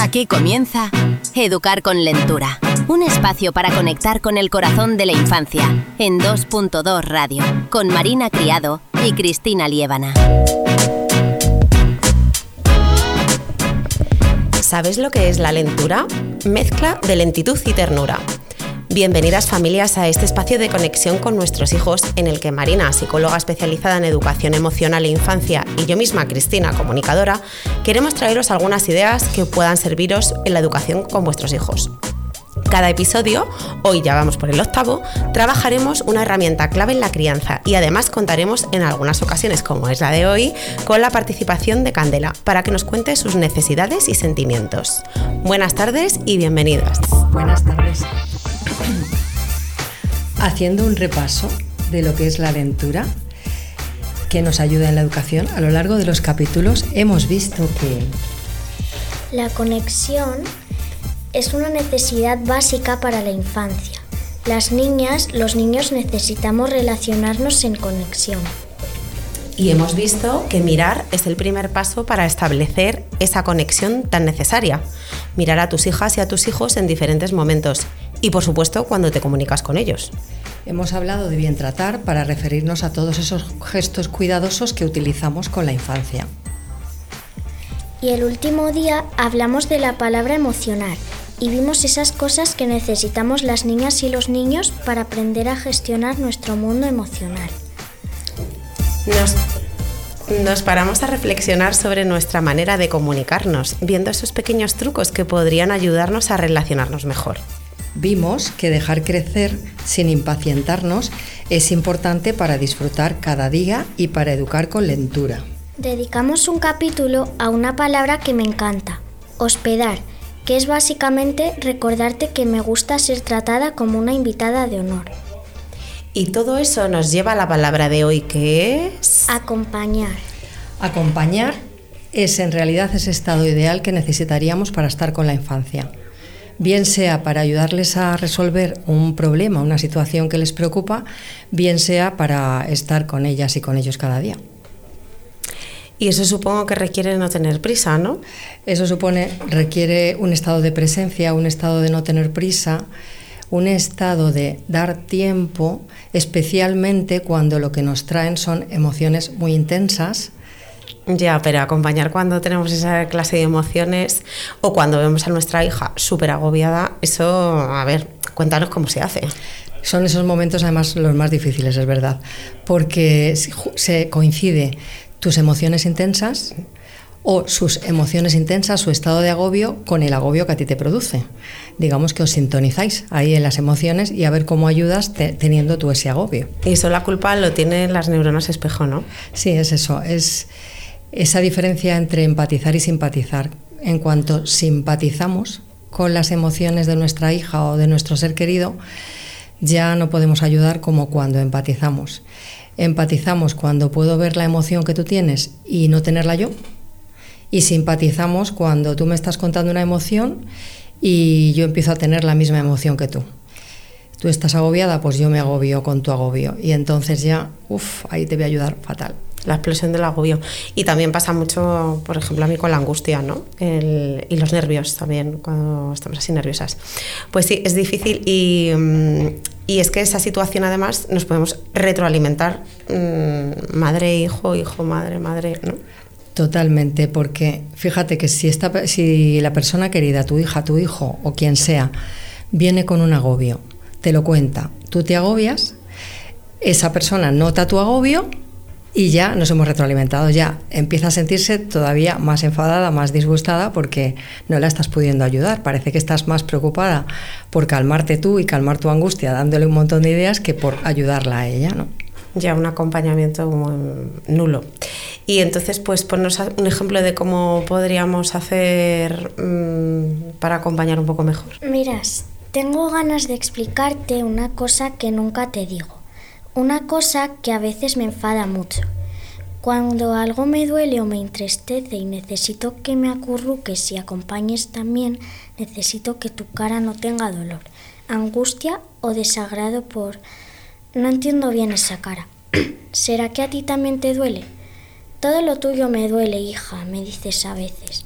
Aquí comienza Educar con Lentura, un espacio para conectar con el corazón de la infancia, en 2.2 Radio, con Marina Criado y Cristina Liébana. ¿Sabes lo que es la lentura? Mezcla de lentitud y ternura. Bienvenidas familias a este espacio de conexión con nuestros hijos en el que Marina, psicóloga especializada en educación emocional e infancia, y yo misma, Cristina, comunicadora, queremos traeros algunas ideas que puedan serviros en la educación con vuestros hijos. Cada episodio, hoy ya vamos por el 8º, trabajaremos una herramienta clave en la crianza y además contaremos en algunas ocasiones, como es la de hoy, con la participación de Candela para que nos cuente sus necesidades y sentimientos. Buenas tardes y bienvenidas. Buenas tardes. Haciendo un repaso de lo que es la lentura, que nos ayuda en la educación, a lo largo de los capítulos hemos visto que la conexión es una necesidad básica para la infancia. Las niñas, los niños necesitamos relacionarnos en conexión. Y hemos visto que mirar es el primer paso para establecer esa conexión tan necesaria. Mirar a tus hijas y a tus hijos en diferentes momentos y, por supuesto, cuando te comunicas con ellos. Hemos hablado de bien tratar para referirnos a todos esos gestos cuidadosos que utilizamos con la infancia. Y el último día hablamos de la palabra emocionar y vimos esas cosas que necesitamos las niñas y los niños para aprender a gestionar nuestro mundo emocional. Nos paramos a reflexionar sobre nuestra manera de comunicarnos, viendo esos pequeños trucos que podrían ayudarnos a relacionarnos mejor. Vimos que dejar crecer sin impacientarnos es importante para disfrutar cada día y para educar con lentura. Dedicamos un capítulo a una palabra que me encanta, hospedar, que es básicamente recordarte que me gusta ser tratada como una invitada de honor. Y todo eso nos lleva a la palabra de hoy, que es... acompañar. Acompañar es en realidad ese estado ideal que necesitaríamos para estar con la infancia. Bien sea para ayudarles a resolver un problema, una situación que les preocupa, bien sea para estar con ellas y con ellos cada día. Y eso supongo que requiere no tener prisa, ¿no? Eso requiere un estado de presencia, un estado de no tener prisa, un estado de dar tiempo, especialmente cuando lo que nos traen son emociones muy intensas. Ya, pero acompañar cuando tenemos esa clase de emociones o cuando vemos a nuestra hija súper agobiada, eso, a ver, cuéntanos cómo se hace. Son esos momentos además los más difíciles, es verdad, porque se coincide tus emociones intensas o sus emociones intensas, su estado de agobio con el agobio que a ti te produce. Digamos que os sintonizáis ahí en las emociones y a ver cómo ayudas teniendo tú ese agobio. Y eso la culpa lo tienen las neuronas espejo, ¿no? Sí, es eso, es esa diferencia entre empatizar y simpatizar. En cuanto simpatizamos con las emociones de nuestra hija o de nuestro ser querido, ya no podemos ayudar como cuando empatizamos. Empatizamos cuando puedo ver la emoción que tú tienes y no tenerla yo. Y simpatizamos cuando tú me estás contando una emoción y yo empiezo a tener la misma emoción que tú. Tú estás agobiada, pues yo me agobio con tu agobio. Y entonces ya, ahí te voy a ayudar fatal. La explosión del agobio. Y también pasa mucho, por ejemplo, a mí con la angustia, ¿no? Y los nervios también, cuando estamos así nerviosas. Pues sí, es difícil y es que esa situación además nos podemos retroalimentar madre, hijo, madre, ¿no? Totalmente, porque fíjate que si la persona querida, tu hija, tu hijo o quien sea, viene con un agobio, te lo cuenta, tú te agobias, esa persona nota tu agobio y ya nos hemos retroalimentado, ya empieza a sentirse todavía más enfadada, más disgustada porque no la estás pudiendo ayudar. Parece que estás más preocupada por calmarte tú y calmar tu angustia, dándole un montón de ideas que por ayudarla a ella, ¿no? Ya un acompañamiento nulo. Y entonces, pues ponnos un ejemplo de cómo podríamos hacer para acompañar un poco mejor. Miras, tengo ganas de explicarte una cosa que nunca te digo. Una cosa que a veces me enfada mucho. Cuando algo me duele o me entristece y necesito que me acurruques y acompañes también, necesito que tu cara no tenga dolor, angustia o desagrado por... No entiendo bien esa cara. ¿Será que a ti también te duele? Todo lo tuyo me duele, hija, me dices a veces.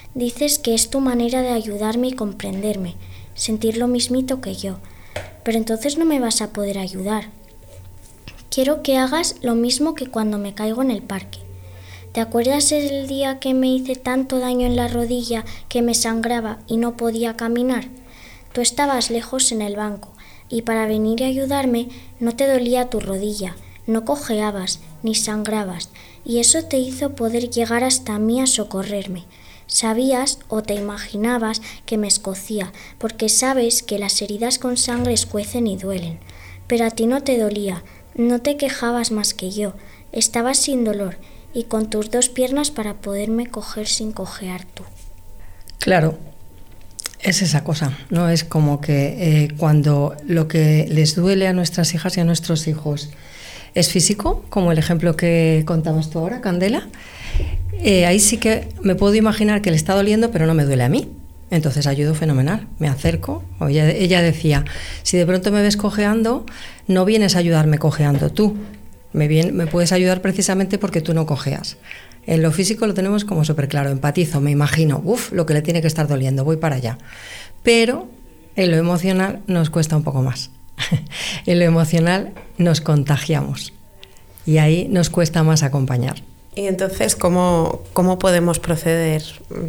Dices que es tu manera de ayudarme y comprenderme, sentir lo mismito que yo. Pero entonces no me vas a poder ayudar. Quiero que hagas lo mismo que cuando me caigo en el parque. ¿Te acuerdas el día que me hice tanto daño en la rodilla que me sangraba y no podía caminar? Tú estabas lejos en el banco y para venir a ayudarme no te dolía tu rodilla, no cojeabas ni sangrabas y eso te hizo poder llegar hasta mí a socorrerme. Sabías o te imaginabas que me escocía porque sabes que las heridas con sangre escuecen y duelen. Pero a ti no te dolía, no te quejabas más que yo, estabas sin dolor y con tus 2 piernas para poderme coger sin cojear tú. Claro, es esa cosa, ¿no? Es como que cuando lo que les duele a nuestras hijas y a nuestros hijos es físico, como el ejemplo que contabas tú ahora, Candela, ahí sí que me puedo imaginar que le está doliendo, pero no me duele a mí. Entonces ayudo fenomenal, me acerco. Ella decía, si de pronto me ves cojeando, no vienes a ayudarme cojeando tú. Me puedes ayudar precisamente porque tú no cojeas. En lo físico lo tenemos como súper claro, empatizo, me imagino, lo que le tiene que estar doliendo, voy para allá. Pero en lo emocional nos cuesta un poco más. En lo emocional nos contagiamos y ahí nos cuesta más acompañar. Y entonces, ¿cómo podemos proceder?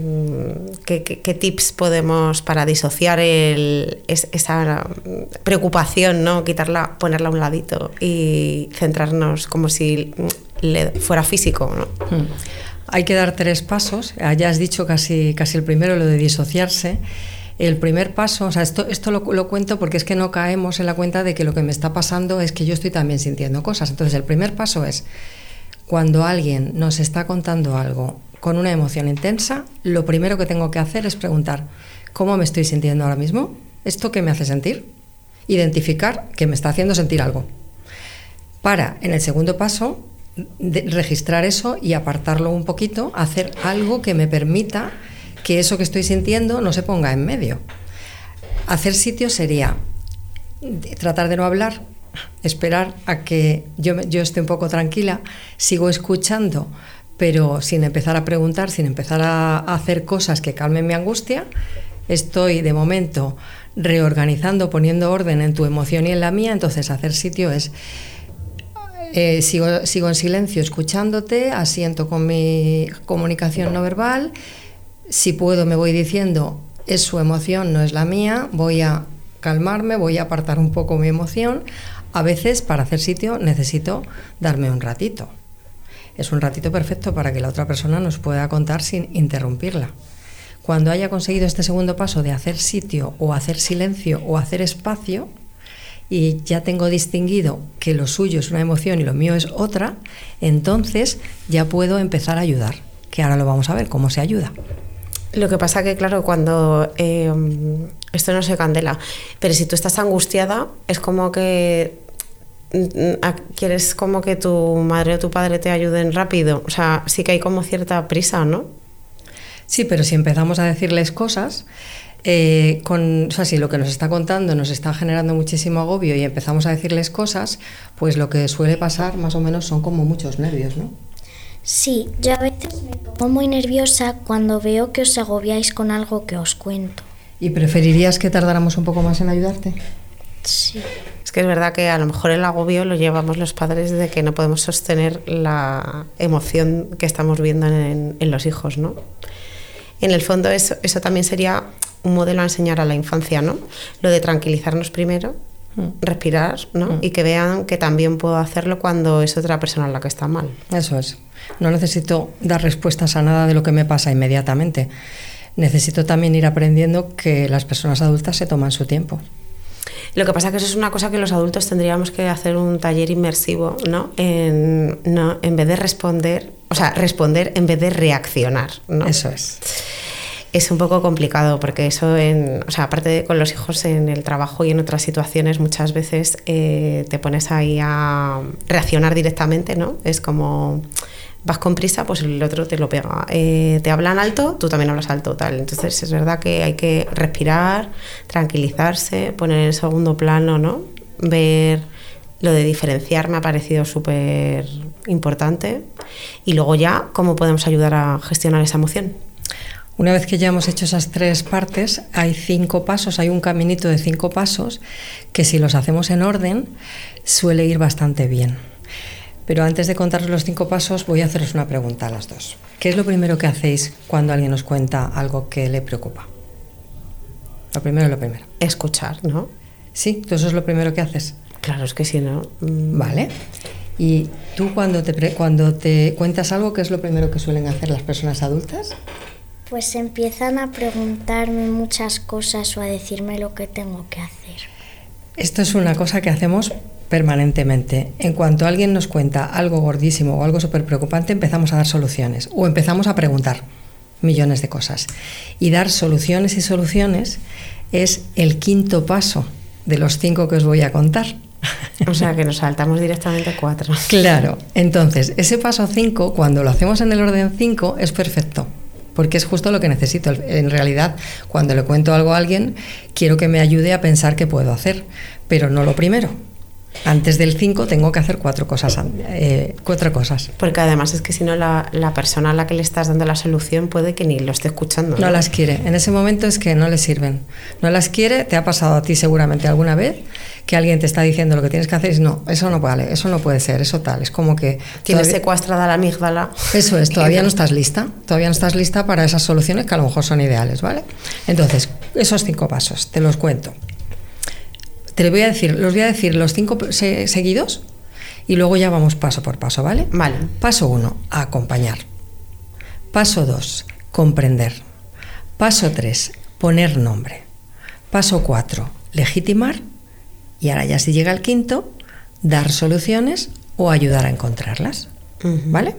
¿Qué tips podemos para disociar esa preocupación, ¿no? Quitarla, ponerla a un ladito y centrarnos como si fuera físico, ¿no? Hay que dar 3 pasos. Ya has dicho casi el primero, lo de disociarse. El primer paso, o sea, esto lo cuento porque es que no caemos en la cuenta de que lo que me está pasando es que yo estoy también sintiendo cosas. Entonces, el primer paso es, cuando alguien nos está contando algo con una emoción intensa, lo primero que tengo que hacer es preguntar, ¿cómo me estoy sintiendo ahora mismo? ¿Esto qué me hace sentir? Identificar que me está haciendo sentir algo. Para, en el segundo paso, registrar eso y apartarlo un poquito, hacer algo que me permita que eso que estoy sintiendo no se ponga en medio. Hacer sitio sería tratar de no hablar, esperar a que yo esté un poco tranquila, sigo escuchando, pero sin empezar a preguntar, sin empezar a hacer cosas que calmen mi angustia. Estoy de momento reorganizando, poniendo orden en tu emoción y en la mía. Entonces hacer sitio es sigo en silencio escuchándote, asiento con mi comunicación no verbal. Si puedo me voy diciendo, es su emoción, no es la mía, voy a calmarme, voy a apartar un poco mi emoción. A veces para hacer sitio necesito darme un ratito. Es un ratito perfecto para que la otra persona nos pueda contar sin interrumpirla. Cuando haya conseguido este segundo paso de hacer sitio o hacer silencio o hacer espacio y ya tengo distinguido que lo suyo es una emoción y lo mío es otra, entonces ya puedo empezar a ayudar, que ahora lo vamos a ver cómo se ayuda. Lo que pasa que, claro, cuando esto no se Candela, pero si tú estás angustiada, es como que quieres como que tu madre o tu padre te ayuden rápido. O sea, sí que hay como cierta prisa, ¿no? Sí, pero si empezamos a decirles cosas, si lo que nos está contando nos está generando muchísimo agobio y empezamos a decirles cosas, pues lo que suele pasar más o menos son como muchos nervios, ¿no? Sí, yo a veces me pongo muy nerviosa cuando veo que os agobiáis con algo que os cuento. ¿Y preferirías que tardáramos un poco más en ayudarte? Sí. Es que es verdad que a lo mejor el agobio lo llevamos los padres de que no podemos sostener la emoción que estamos viendo en los hijos, ¿no? En el fondo eso también sería un modelo a enseñar a la infancia, ¿no? Lo de tranquilizarnos primero, respirar, ¿no? Y que vean que también puedo hacerlo cuando es otra persona la que está mal. Eso es. No necesito dar respuestas a nada de lo que me pasa inmediatamente. Necesito también ir aprendiendo que las personas adultas se toman su tiempo. Lo que pasa es que eso es una cosa que los adultos tendríamos que hacer un taller inmersivo, ¿no? En vez de responder, o sea, responder en vez de reaccionar, ¿no? Eso es. Es un poco complicado porque eso, aparte de con los hijos en el trabajo y en otras situaciones, muchas veces te pones ahí a reaccionar directamente, ¿no? Es como vas con prisa, pues el otro te lo pega. Te hablan alto, tú también hablas alto, tal. Entonces es verdad que hay que respirar, tranquilizarse, poner en segundo plano, ¿no? Ver lo de diferenciar me ha parecido súper importante. Y luego ya, ¿cómo podemos ayudar a gestionar esa emoción? Una vez que ya hemos hecho esas 3 partes, hay 5 pasos, hay un caminito de 5 pasos que si los hacemos en orden suele ir bastante bien. Pero antes de contaros los 5 pasos voy a haceros una pregunta a las dos. ¿Qué es lo primero que hacéis cuando alguien os cuenta algo que le preocupa? Lo primero es lo primero. Escuchar, ¿no? Sí, ¿tú eso es lo primero que haces? Claro, es que si no... Vale. ¿Y tú cuando te cuentas algo, qué es lo primero que suelen hacer las personas adultas? Pues empiezan a preguntarme muchas cosas o a decirme lo que tengo que hacer. Esto es una cosa que hacemos permanentemente. En cuanto alguien nos cuenta algo gordísimo o algo súper preocupante, empezamos a dar soluciones o empezamos a preguntar millones de cosas. Y dar soluciones y soluciones es el 5.º paso de los 5 que os voy a contar. O sea, que nos saltamos directamente 4. Claro. Entonces, ese paso 5, cuando lo hacemos en el orden 5, es perfecto. Porque es justo lo que necesito. En realidad, cuando le cuento algo a alguien, quiero que me ayude a pensar qué puedo hacer, pero no lo primero. Antes del 5 tengo que hacer 4 cosas. Porque además es que si no, la persona a la que le estás dando la solución puede que ni lo esté escuchando. No las quiere. En ese momento es que no le sirven. No las quiere. Te ha pasado a ti seguramente alguna vez que alguien te está diciendo lo que tienes que hacer y dices, no, eso no vale, eso no puede ser, eso tal. Es como que... Tienes secuestrada la amígdala. Eso es, todavía no estás lista. Todavía no estás lista para esas soluciones que a lo mejor son ideales, ¿vale? Entonces, esos 5 pasos, te los cuento. Los voy a decir los 5 seguidos y luego ya vamos paso por paso, ¿vale? Vale. Paso 1, acompañar. Paso 2, comprender. Paso 3, poner nombre. Paso 4, legitimar. Y ahora ya si llega el 5, dar soluciones o ayudar a encontrarlas, ¿vale?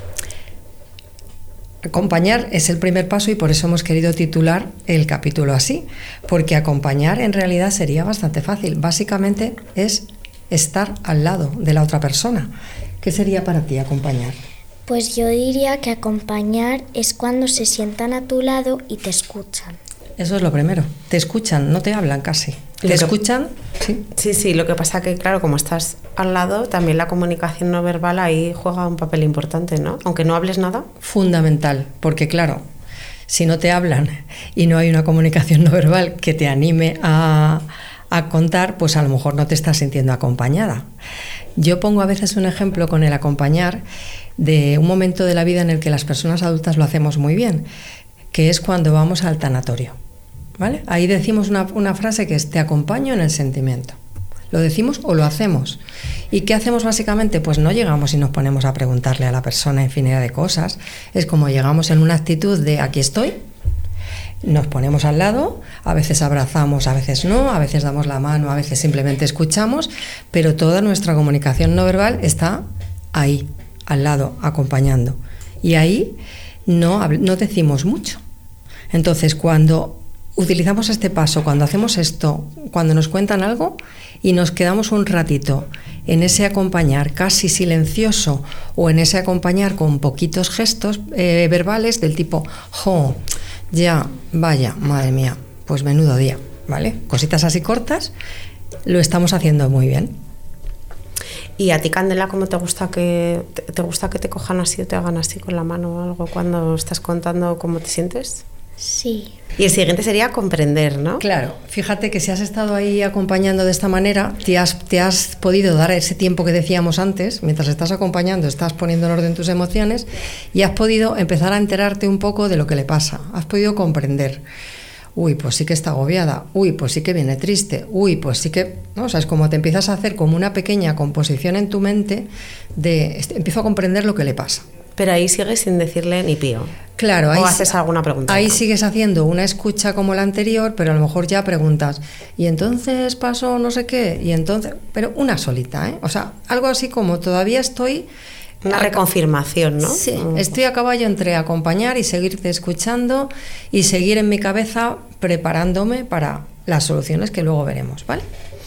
Acompañar es el primer paso y por eso hemos querido titular el capítulo así, porque acompañar en realidad sería bastante fácil. Básicamente es estar al lado de la otra persona. ¿Qué sería para ti acompañar? Pues yo diría que acompañar es cuando se sientan a tu lado y te escuchan. Eso es lo primero. Te escuchan, no te hablan casi. ¿Te escuchan? Sí. Sí, lo que pasa que, claro, como estás al lado, también la comunicación no verbal ahí juega un papel importante, ¿no? Aunque no hables nada. Fundamental, porque claro, si no te hablan y no hay una comunicación no verbal que te anime a contar, pues a lo mejor no te estás sintiendo acompañada. Yo pongo a veces un ejemplo con el acompañar de un momento de la vida en el que las personas adultas lo hacemos muy bien, que es cuando vamos al tanatorio. ¿Vale? Ahí decimos una frase que es te acompaño en el sentimiento. ¿Lo decimos o lo hacemos? ¿Y qué hacemos básicamente? Pues no llegamos y nos ponemos a preguntarle a la persona infinidad de cosas. Es como llegamos en una actitud de aquí estoy, nos ponemos al lado, a veces abrazamos, a veces no, a veces damos la mano, a veces simplemente escuchamos, pero toda nuestra comunicación no verbal está ahí, al lado, acompañando. Y ahí no decimos mucho. Entonces, cuando utilizamos este paso, cuando hacemos esto, cuando nos cuentan algo y nos quedamos un ratito en ese acompañar casi silencioso o en ese acompañar con poquitos gestos verbales del tipo, jo, ya, vaya, madre mía, pues menudo día, ¿vale? Cositas así cortas, lo estamos haciendo muy bien. ¿Y a ti, Candela, cómo te gusta que te cojan así o te hagan así con la mano o algo cuando estás contando cómo te sientes? Sí. Y el siguiente sería comprender, ¿no? Claro, fíjate que si has estado ahí acompañando de esta manera, te has podido dar ese tiempo que decíamos antes, mientras estás acompañando, estás poniendo en orden tus emociones y has podido empezar a enterarte un poco de lo que le pasa, has podido comprender. Uy, pues sí que está agobiada, uy, pues sí que viene triste, uy, pues sí que... ¿no? O sea, es como te empiezas a hacer como una pequeña composición en tu mente de empiezo a comprender lo que le pasa. Pero ahí sigues sin decirle ni pío. Claro, ahí, o haces alguna pregunta. Ahí sigues haciendo una escucha como la anterior, pero a lo mejor ya preguntas, y entonces pasó no sé qué, y entonces... Pero una solita, ¿eh? O sea, algo así como todavía estoy... Una reconfirmación, ¿no? Sí, estoy a caballo entre acompañar y seguirte escuchando y seguir en mi cabeza preparándome para las soluciones que luego veremos, ¿vale?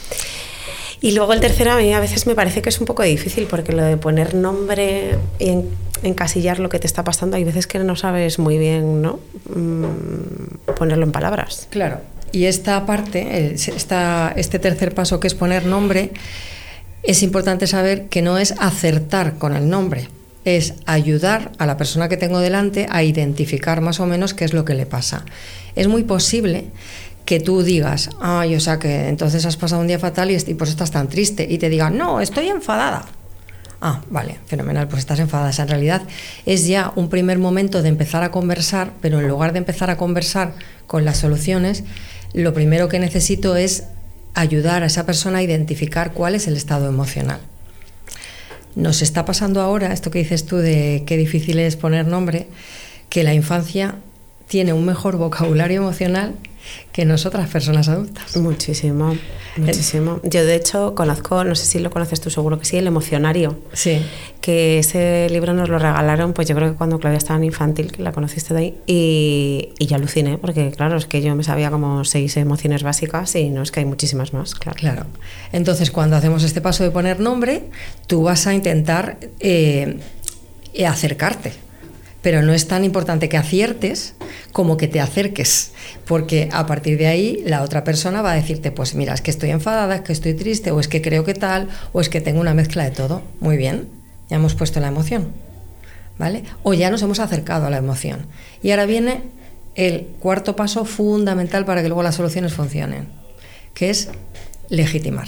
Y luego el tercero a mí a veces me parece que es un poco difícil porque lo de poner nombre y encasillar lo que te está pasando, hay veces que no sabes muy bien, ¿no? Ponerlo en palabras. Claro, y esta parte, este tercer paso que es poner nombre, es importante saber que no es acertar con el nombre, es ayudar a la persona que tengo delante a identificar más o menos qué es lo que le pasa. Es muy posible que tú digas, o sea que entonces has pasado un día fatal y por eso estás tan triste, y te digan, no, estoy enfadada. Vale, fenomenal, pues estás enfadada. En realidad es ya un primer momento de empezar a conversar, pero en lugar de empezar a conversar con las soluciones, lo primero que necesito es ayudar a esa persona a identificar cuál es el estado emocional. Nos está pasando ahora, esto que dices tú de qué difícil es poner nombre, que la infancia tiene un mejor vocabulario emocional que nosotras personas adultas. Muchísimo. Yo de hecho conozco, no sé si lo conoces tú, seguro que sí, El Emocionario. Sí. Que ese libro nos lo regalaron, pues yo creo que cuando Claudia estaba en infantil, que la conociste de ahí, y yo aluciné, porque claro, es que yo me sabía como 6 emociones básicas y no, es que hay muchísimas más, claro. Entonces, cuando hacemos este paso de poner nombre, tú vas a intentar acercarte. Pero no es tan importante que aciertes como que te acerques, porque a partir de ahí la otra persona va a decirte, pues mira, es que estoy enfadada, es que estoy triste, o es que creo que tal, o es que tengo una mezcla de todo. Muy bien, ya hemos puesto la emoción, ¿vale? O ya nos hemos acercado a la emoción. Y ahora viene el cuarto paso fundamental para que luego las soluciones funcionen, que es legitimar.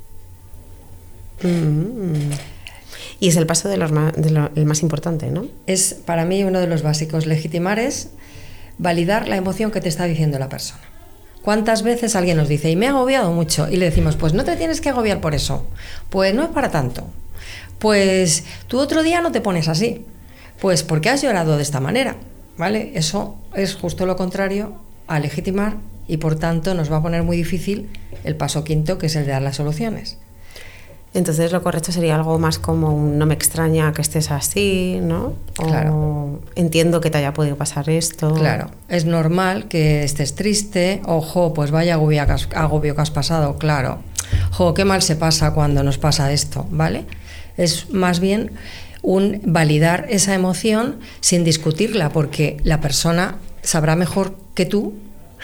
Y es el paso el más importante, ¿no? Es para mí uno de los básicos. Legitimar es validar la emoción que te está diciendo la persona. ¿Cuántas veces alguien nos dice, y me he agobiado mucho? Y le decimos, pues no te tienes que agobiar por eso. Pues no es para tanto. Pues tú otro día no te pones así. Pues porque has llorado de esta manera, ¿vale? Eso es justo lo contrario a legitimar y por tanto nos va a poner muy difícil el paso quinto, que es el de dar las soluciones. Entonces lo correcto sería algo más como un no me extraña que estés así, ¿no? Claro. O entiendo que te haya podido pasar esto. Claro, es normal que estés triste. Ojo, pues vaya agobio que has pasado, claro. Jo, qué mal se pasa cuando nos pasa esto, ¿vale? Es más bien un validar esa emoción sin discutirla, porque la persona sabrá mejor que tú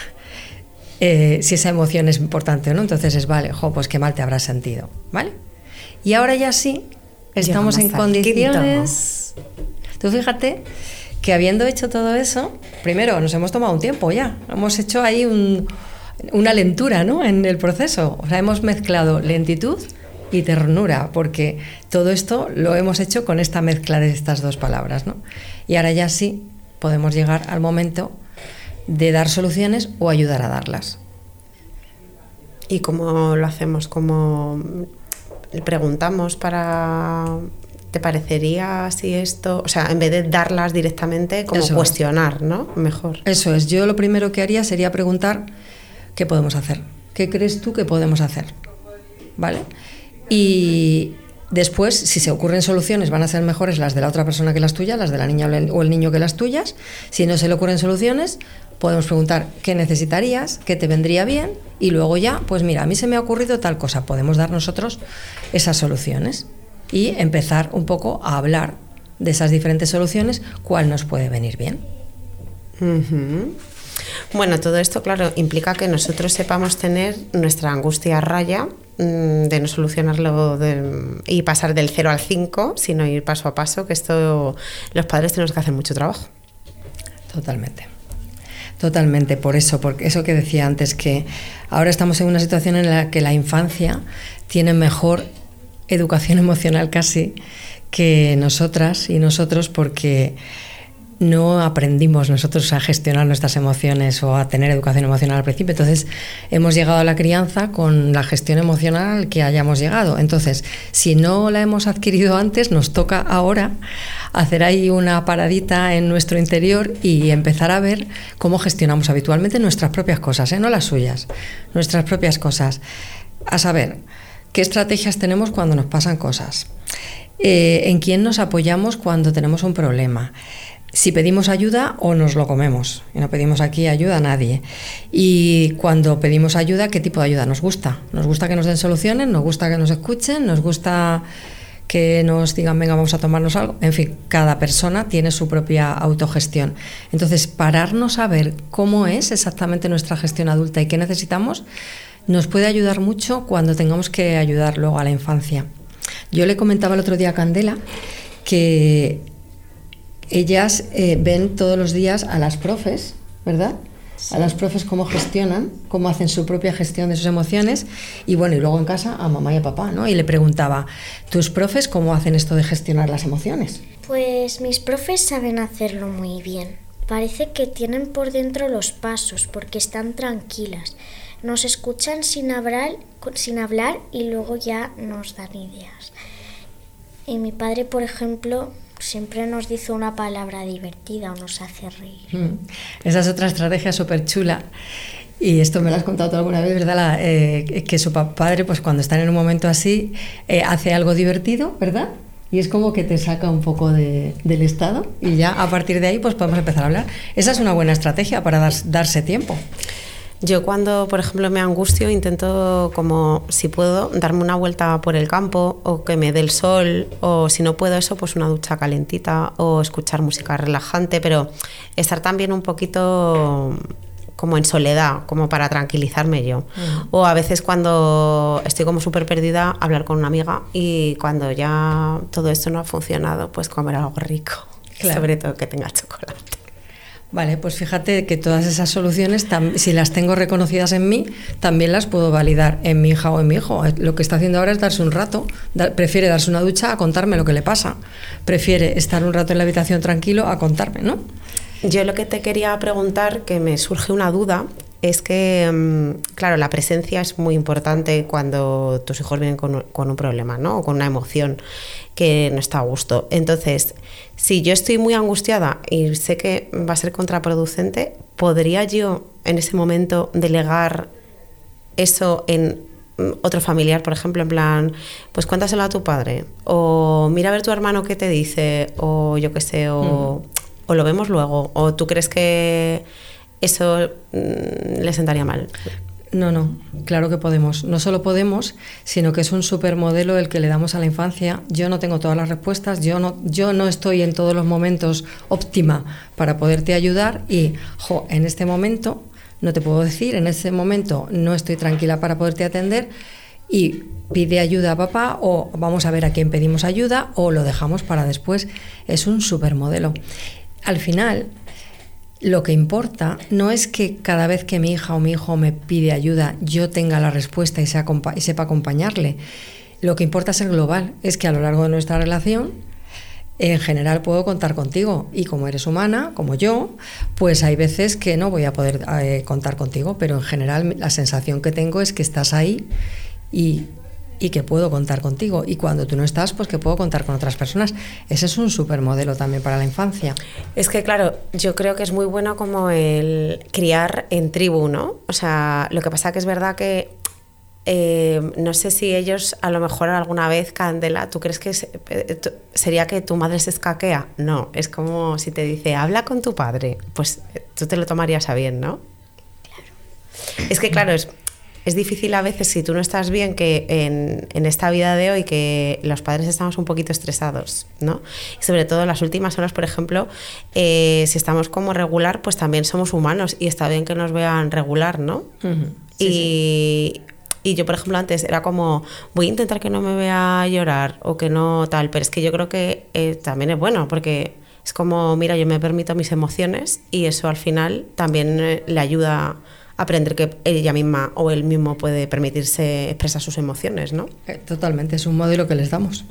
si esa emoción es importante o no. Entonces es, vale, pues qué mal te habrás sentido, ¿vale? Y ahora ya sí, estamos en condiciones. Tú fíjate que habiendo hecho todo eso, primero nos hemos tomado un tiempo ya, hemos hecho ahí una lentura, ¿no?, en el proceso. O sea, hemos mezclado lentitud y ternura, porque todo esto lo hemos hecho con esta mezcla de estas dos palabras, ¿no? Y ahora ya sí podemos llegar al momento de dar soluciones o ayudar a darlas. ¿Y cómo lo hacemos? ¿Cómo preguntamos para... ¿Te parecería si esto...? O sea, en vez de darlas directamente, como eso cuestionar, ¿no? Mejor. Eso es. Yo lo primero que haría sería preguntar qué podemos hacer. ¿Qué crees tú que podemos hacer? ¿Vale? Y después, si se ocurren soluciones, van a ser mejores las de la otra persona que las tuyas, las de la niña o el niño que las tuyas. Si no se le ocurren soluciones, podemos preguntar qué necesitarías, qué te vendría bien, y luego ya, pues mira, a mí se me ha ocurrido tal cosa. Podemos dar nosotros esas soluciones y empezar un poco a hablar de esas diferentes soluciones, cuál nos puede venir bien. Uh-huh. Bueno, todo esto, claro, implica que nosotros sepamos tener nuestra angustia a raya, de no solucionarlo y pasar del 0 al 5, sino ir paso a paso, que esto los padres tenemos que hacer mucho trabajo. Totalmente, por eso que decía antes, que ahora estamos en una situación en la que la infancia tiene mejor educación emocional casi que nosotras y nosotros, porque no aprendimos nosotros a gestionar nuestras emociones o a tener educación emocional al principio. Entonces hemos llegado a la crianza con la gestión emocional que hayamos llegado. Entonces, si no la hemos adquirido antes, nos toca ahora hacer ahí una paradita en nuestro interior y empezar a ver cómo gestionamos habitualmente nuestras propias cosas, no las suyas, nuestras propias cosas. A saber, qué estrategias tenemos cuando nos pasan cosas, en quién nos apoyamos cuando tenemos un problema, si pedimos ayuda o nos lo comemos. Y no pedimos aquí ayuda a nadie. Y cuando pedimos ayuda, ¿qué tipo de ayuda nos gusta? ¿Nos gusta que nos den soluciones? ¿Nos gusta que nos escuchen? ¿Nos gusta que nos digan, venga, vamos a tomarnos algo? En fin, cada persona tiene su propia autogestión. Entonces, pararnos a ver cómo es exactamente nuestra gestión adulta y qué necesitamos, nos puede ayudar mucho cuando tengamos que ayudar luego a la infancia. Yo le comentaba el otro día a Candela que ellas ven todos los días a las profes, ¿verdad? Sí. A las profes cómo gestionan, cómo hacen su propia gestión de sus emociones, y bueno, y luego en casa a mamá y a papá, ¿no? Y le preguntaba, ¿tus profes cómo hacen esto de gestionar las emociones? Pues mis profes saben hacerlo muy bien. Parece que tienen por dentro los pasos porque están tranquilas. Nos escuchan sin hablar y luego ya nos dan ideas. Y mi padre, por ejemplo, siempre nos dice una palabra divertida o nos hace reír. Esa es otra estrategia súper chula. Y esto me lo has contado tú alguna vez, ¿verdad? Que su padre, pues cuando están en un momento así, hace algo divertido, ¿verdad? Y es como que te saca un poco del estado y ya a partir de ahí pues podemos empezar a hablar. Esa es una buena estrategia para darse tiempo. Yo cuando, por ejemplo, me angustio intento, como si puedo, darme una vuelta por el campo o que me dé el sol, o si no puedo eso, pues una ducha calentita o escuchar música relajante, pero estar también un poquito como en soledad, como para tranquilizarme yo. O a veces cuando estoy como súper perdida, hablar con una amiga, y cuando ya todo esto no ha funcionado, pues comer algo rico, claro. Sobre todo que tenga chocolate. Vale, pues fíjate que todas esas soluciones, si las tengo reconocidas en mí, también las puedo validar en mi hija o en mi hijo. Lo que está haciendo ahora es darse un rato, prefiere darse una ducha a contarme lo que le pasa, prefiere estar un rato en la habitación tranquilo a contarme, ¿no? Yo lo que te quería preguntar, que me surge una duda, es que, claro, la presencia es muy importante cuando tus hijos vienen con un problema, ¿no? O con una emoción que no está a gusto. Entonces, si yo estoy muy angustiada y sé que va a ser contraproducente, ¿podría yo en ese momento delegar eso en otro familiar, por ejemplo, en plan, pues cuéntaselo a tu padre, o mira a ver tu hermano qué te dice, o yo qué sé, o lo vemos luego, o tú crees que eso le sentaría mal? No, claro que podemos. No solo podemos, sino que es un supermodelo el que le damos a la infancia. Yo no tengo todas las respuestas, yo no estoy en todos los momentos óptima para poderte ayudar y, en este momento no te puedo decir, en este momento no estoy tranquila para poderte atender, y pide ayuda a papá, o vamos a ver a quién pedimos ayuda, o lo dejamos para después. Es un supermodelo. Al final, lo que importa no es que cada vez que mi hija o mi hijo me pide ayuda yo tenga la respuesta y sepa acompañarle. Lo que importa es el global, es que a lo largo de nuestra relación, en general puedo contar contigo, y como eres humana, como yo, pues hay veces que no voy a poder contar contigo, pero en general la sensación que tengo es que estás ahí y que puedo contar contigo, y cuando tú no estás, pues que puedo contar con otras personas. Ese es un supermodelo también para la infancia. Es que claro, yo creo que es muy bueno como el criar en tribu, ¿no? O sea, lo que pasa que es verdad que no sé si ellos a lo mejor alguna vez, Candela, ¿tú crees que sería que tu madre se escaquea? No, es como si te dice, habla con tu padre, pues tú te lo tomarías a bien, ¿no? Claro. Es que claro, es difícil a veces, si tú no estás bien, que en esta vida de hoy, que los padres estamos un poquito estresados, ¿no? Y sobre todo en las últimas horas, por ejemplo, si estamos como regular, pues también somos humanos y está bien que nos vean regular, ¿no? Uh-huh. Sí. Y yo, por ejemplo, antes era como, voy a intentar que no me vea llorar o que no tal, pero es que yo creo que también es bueno, porque es como, mira, yo me permito mis emociones, y eso al final también le ayuda a aprender que ella misma o él mismo puede permitirse expresar sus emociones, ¿no? Totalmente, es un modelo que les damos.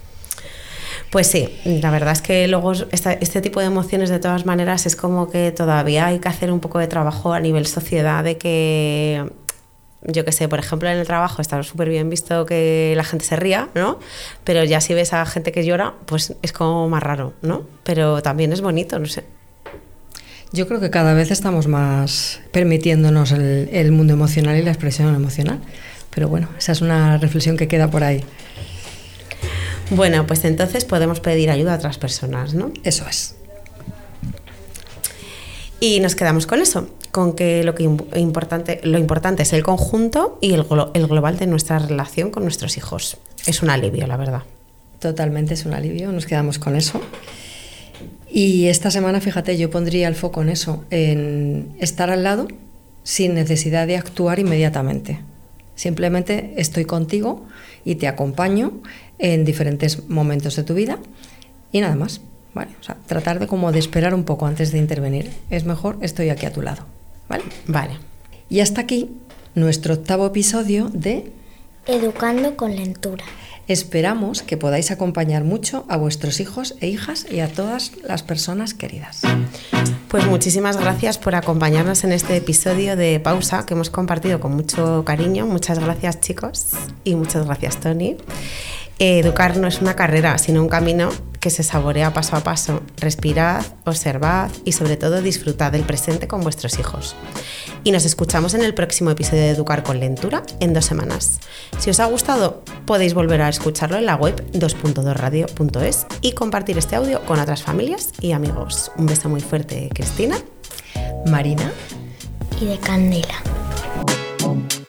Pues sí, la verdad es que luego este tipo de emociones, de todas maneras, es como que todavía hay que hacer un poco de trabajo a nivel sociedad, de que, yo qué sé, por ejemplo, en el trabajo está súper bien visto que la gente se ría, ¿no? Pero ya si ves a gente que llora, pues es como más raro, ¿no? Pero también es bonito, no sé. Yo creo que cada vez estamos más permitiéndonos el mundo emocional y la expresión emocional. Pero bueno, esa es una reflexión que queda por ahí. Bueno, pues entonces podemos pedir ayuda a otras personas, ¿no? Eso es. Y nos quedamos con eso, con que lo importante es el conjunto y el global de nuestra relación con nuestros hijos. Es un alivio, la verdad. Totalmente, es un alivio, nos quedamos con eso. Y esta semana, fíjate, yo pondría el foco en eso, en estar al lado sin necesidad de actuar inmediatamente. Simplemente estoy contigo y te acompaño en diferentes momentos de tu vida, Y nada más, ¿vale? O sea, tratar de como de esperar un poco antes de intervenir. Es mejor, estoy aquí a tu lado, ¿vale? Vale. Y hasta aquí nuestro 8º episodio de Educando con Lentura. Esperamos que podáis acompañar mucho a vuestros hijos e hijas y a todas las personas queridas. Pues muchísimas gracias por acompañarnos en este episodio de Pausa que hemos compartido con mucho cariño. Muchas gracias, chicos, y muchas gracias, Toni. Educar no es una carrera, sino un camino que se saborea paso a paso. Respirad, observad y sobre todo disfrutad del presente con vuestros hijos. Y nos escuchamos en el próximo episodio de Educar con Lentura en 2 semanas. Si os ha gustado, podéis volver a escucharlo en la web 2.2radio.es y compartir este audio con otras familias y amigos. Un beso muy fuerte, Cristina, Marina y de Candela.